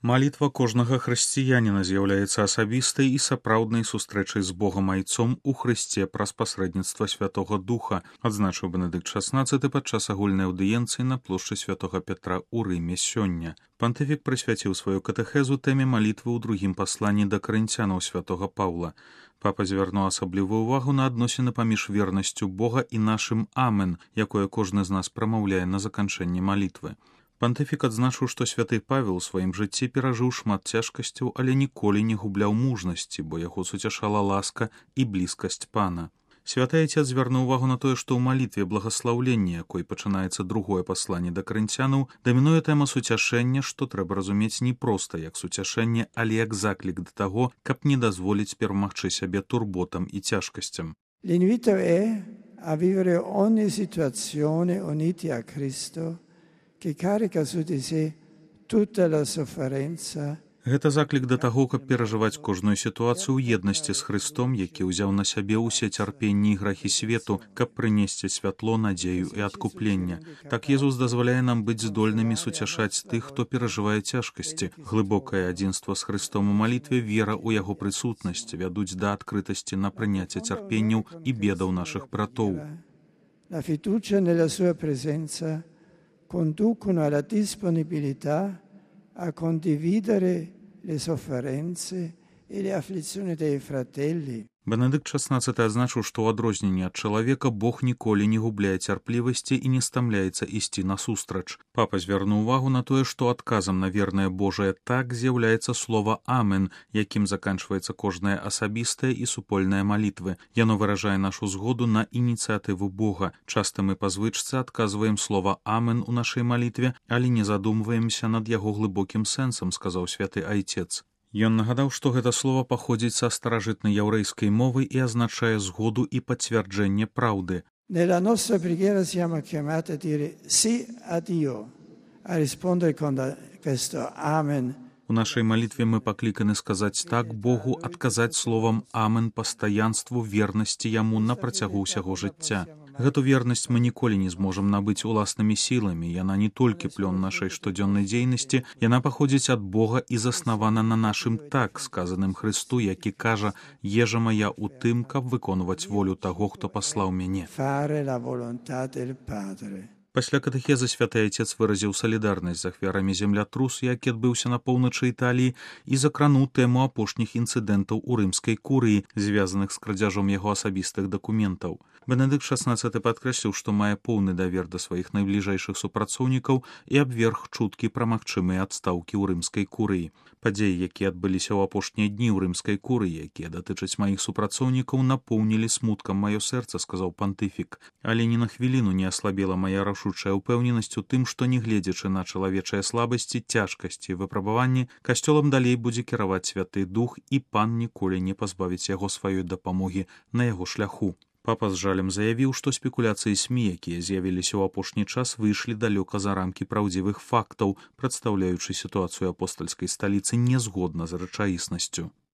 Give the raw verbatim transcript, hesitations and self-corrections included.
Малітва кожнага хрысціяніна з'яўляецца асабістай і сапраўднай сустрэчай з Богам Айцом у Хрысце праз пасрэдніцтва Святога Духа, адзначыў Бенедыкт шаснаццаты падчас агульнай аўдыенцыі на плошчы Святога Пятра ў Рыме сёння. Пантыфік прысвяціў сваю катэхезу тэме малітвы ў другім пасланні да карынцянаў святога Паўла. Папа звярнуў асаблівую ўвагу на адносіны паміж вернасцю Бога і нашым амен, якое кожны з нас прамаўляе на заканчэнні малітвы. Пантыфік адзначыў, што святы Павел у сваім жыцці перажыў шмат цяжкасцяў, але ніколі не губляў мужнасці, бо яго суцяшала ласка і блізкасць пана. Святы Айцец звярнуў увагу на тое, што ў малітве благаслаўлення, якой пачынаецца другое пасланне да карынцянаў, дамінуе тэма суцяшэння, што трэба разумець не проста як суцяшэнне, але як заклік да таго, каб не дазволіць перамагчы сябе турботам і цяжкасцям. L'invito è a vivere ogni situazione uniti a Cristo, che carica su di sé tutta la sofferenza. Гэта заклік да таго, каб перажываць кожную сітуацыю ў еднасці з Хрыстом, які ўзяў на сябе ўсе цярпенні і грахі свету, каб прынесці святло, надзею і адкупленне. Так Езус дазваляе нам быць здольнымі суцяшаць тых, хто перажывае цяжкасці. Глыбокае адзінства з Хрыстом у малітве, вера ў яго прысутнасць вядуць да адкрытасці на прыняцце цярпенняў і бедаў нашых братоў. La fiducia nella sua presenza conducono alla disponibilità a condividere le sofferenze e le afflizioni dei fratelli. Бенедыкт шаснаццаты адзначыў, што ў адрозненні ад чалавека Бог ніколі не губляе цярплівасці і не стамляецца ісці насустрач. Папа звярнуў увагу на тое, што адказам на вернае Божае так з'яўляецца слова «Амен», якім заканчваецца кожная асабістая і супольная малітвы. Яно выражае нашу згоду на ініцыятыву Бога. Часта мы па звычцы адказваем слова «Амен» у нашай малітве, але не задумваемся над яго глыбокім сэнсам, сказаў святы Айцец. Ён нагадаў, што гэта слова паходзіць са старажытнай яўрэйскай мовы і азначае згоду і пацвярджэнне праўды. Nella nostra preghiera siamo chiamati a dire sì a Dio, a rispondere con questo Amen. У нашай малітве мы пакліканы сказаць так Богу, адказаць словам «Амен» пастаянству вернасці Яму на працягу ўсяго жыцця. Гэту вернасць мы ніколі не зможам набыць уласнымі сіламі. Яна не толькі плён нашай штодзённай дзейнасці, яна паходзіць ад Бога і заснавана на нашым так, сказаным Хрысту, які кажа «Ежа мая ў тым, каб выконваць волю таго, хто паслаў мяне». Fare la volontà del Padre. Пасля катэхезы святы Айцец выразіў салідарнасць з ахвярамі землятрусу, які адбыўся на поўначы Італіі, і закрануў тэму апошніх інцыдэнтаў у рымскай курыі, звязаных з крадзяжом яго асабістых дакументаў. Бенедыкт шаснаццаты падкрэсліў, што мае поўны давер да сваіх найбліжэйшых супрацоўнікаў і абверг чуткі пра магчымыя адстаўкі ў рымскай курыі. Падзеі, якія адбыліся ў апошнія дні ў рымскай курыі, якія датычаць маіх супрацоўнікаў, напоўнілі смуткам маё сэрца, сказаў пантыфік. Але ні на хвіліну не аслабела мая рашучая ўпэўненасць у тым, што, нягледзячы на чалавечыя слабасці, цяжкасці і выпрабаванні, касцёлам далей будзе кіраваць святы дух, і пан ніколі не пазбавіць яго сваёй дапамогі на яго шляху. Папа з жалем заявіў, што спекуляцыі СМІ, якія з'явіліся ў апошні час, выйшлі далёка за рамкі праўдзівых фактаў, прадстаўляючы сітуацыю апостальскай сталіцы нязгодна з рэчаіснасцю.